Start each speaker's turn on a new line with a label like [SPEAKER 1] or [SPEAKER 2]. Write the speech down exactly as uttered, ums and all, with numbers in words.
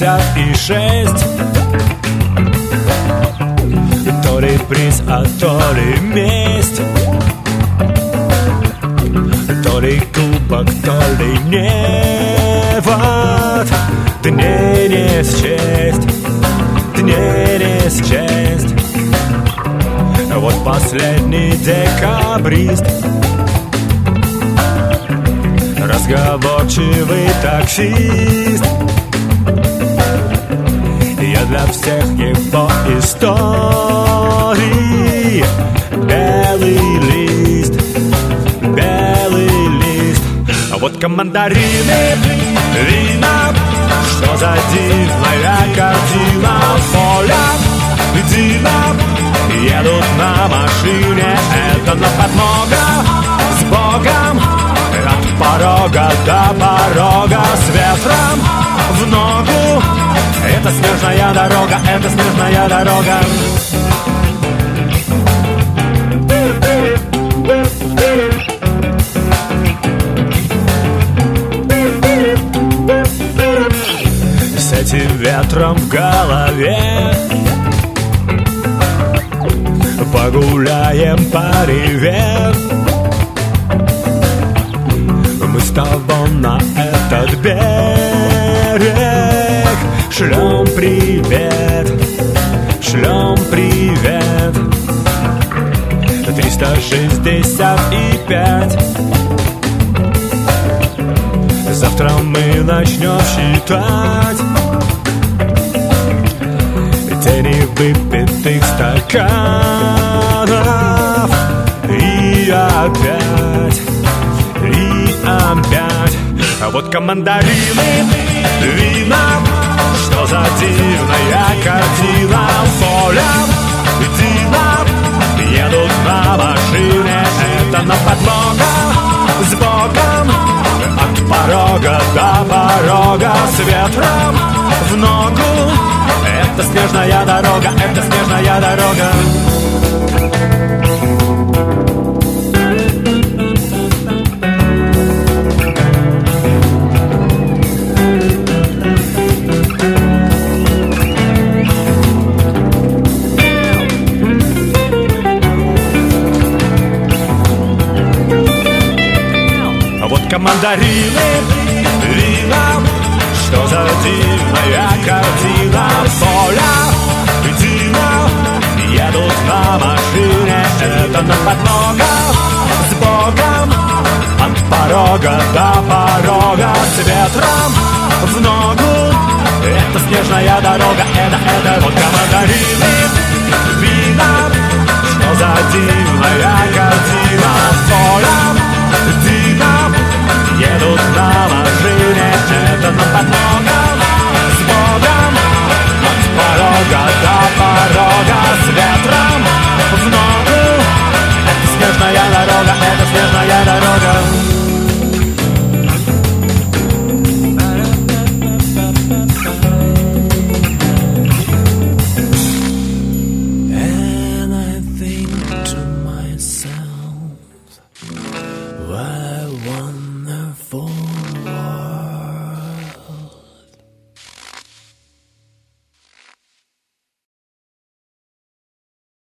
[SPEAKER 1] пятьдесят шесть. То ли приз, а то ли месть, то ли кубок, то ли невод. Дней не счесть, дней не счесть. Вот последний декабрист, разговорчивый таксист. Я для всех его историй белый лист, белый лист. А вот командарины, вина, что за дивная картина. Поля, дина, едут на машине, это на подмога с Богом. От порога до порога с ветром в ногу. Это снежная дорога, это снежная дорога. С этим ветром в голове погуляем по Реве. Мы с тобой на этот берег шлем привет, шлем привет. Триста шестьдесят пять. Завтра мы начнем считать тени выпитых стаканов. И опять, и опять. А вот командарины, вина, что за дивная картина. Поля, дина, едут на машине, это на подмога с Богом. От порога до порога с ветром в ногу. Это снежная дорога, это снежная дорога. Мандарины, вина, что за дивная картина. Поля, дина, едут на машине, это на подмога с Богом. От порога до порога с ветром в ногу. Это снежная дорога, это, это вот мандарины, вина, что за дивная картина. Поля, дина, едут на машине, это на подмога с Богом. От порога до порога с ветром в ногу. Это снежная дорога, это снежная дорога. And I think to myself, what I want